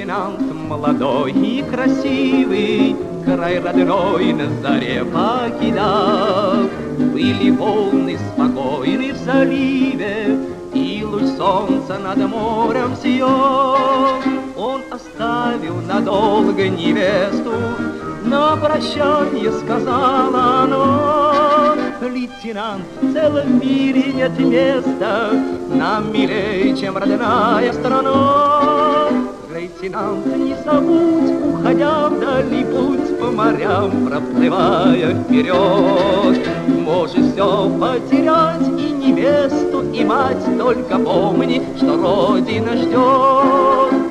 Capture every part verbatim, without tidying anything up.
Лейтенант молодой и красивый край родной на заре покидал. Были волны спокойны в заливе, и луч солнца над морем сиял. Он оставил надолго невесту, на прощанье сказала она: лейтенант, в целом мире нет места нам милее, чем родная страна. Лейтенант, не забудь, уходя в дальний путь, по морям проплывая вперед, можешь все потерять, и невесту, и мать, только помни, что Родина ждет.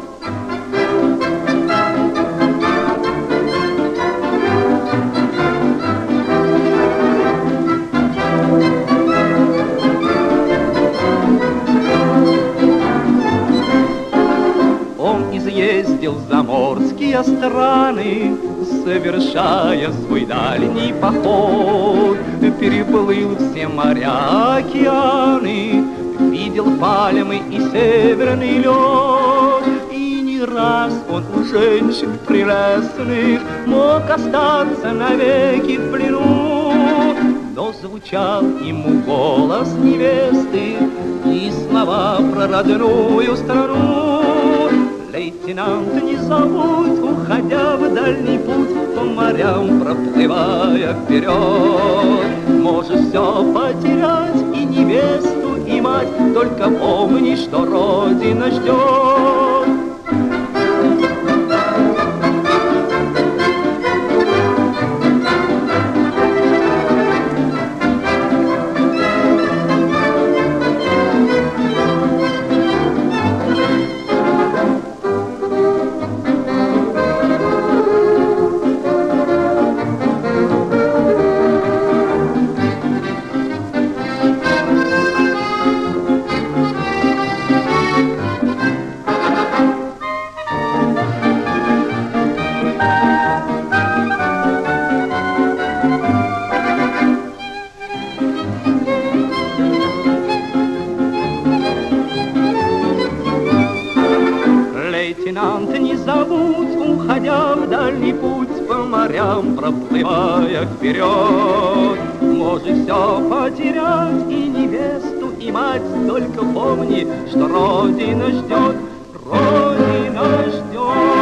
Ездил в заморские страны, совершая свой дальний поход. Переплыл все моря, океаны, видел пальмы и северный лед. И не раз он у женщин прелестных мог остаться навеки в плену. Но звучал ему голос невесты и слова про родную страну. Лейтенант, не забудь, уходя в дальний путь, по морям проплывая вперед, можешь все потерять, и невесту, и мать, только помни, что Родина ждет. Лейтенант, не забудь, уходя в дальний путь, по морям проплывая вперед, можешь все потерять, и невесту, и мать, только помни, что Родина ждет, Родина ждет.